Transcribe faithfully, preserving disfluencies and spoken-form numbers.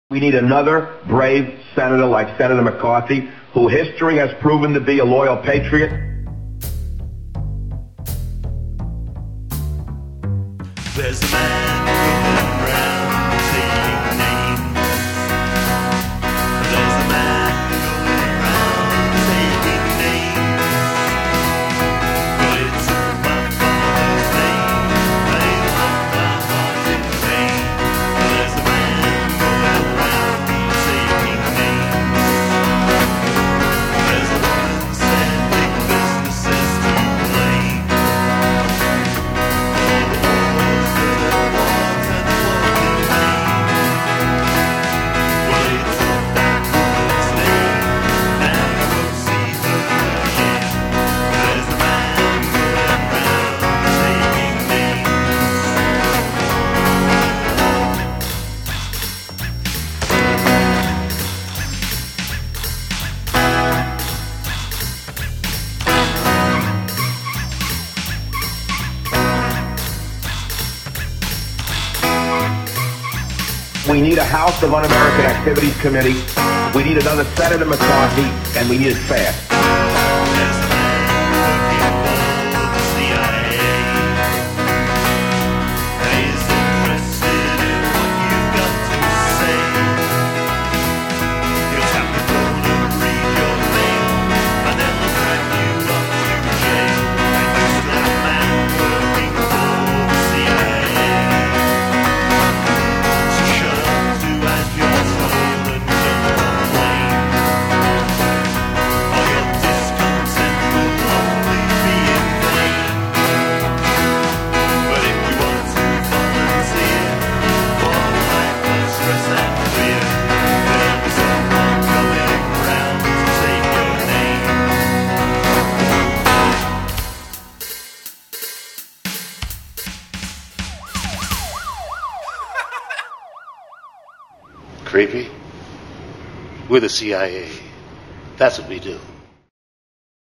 We need another brave senator like Senator McCarthy, who history has proven to be a loyal patriot. There's a man going around taking names. There's a man going around taking names. But it's my father's name. They want my heart in vain. There's a man going around taking names. There's a woman sending businesses to blame. We need a House of Un-American Activities Committee. We need another Senator McCarthy, and we need it fast. There's a man working for the C I A. He's interested in what you've got to say. He'll tap the phone and read your mail, and then he'll drag you up to jail. There's that man working for the C I A. So shut up, do as you're told, and don't complain. All your discontent will only be in vain. But if you want to volunteer for a life of stress and fear, there'll be someone coming round to take your name. Creepy? We're the C I A. That's what we do.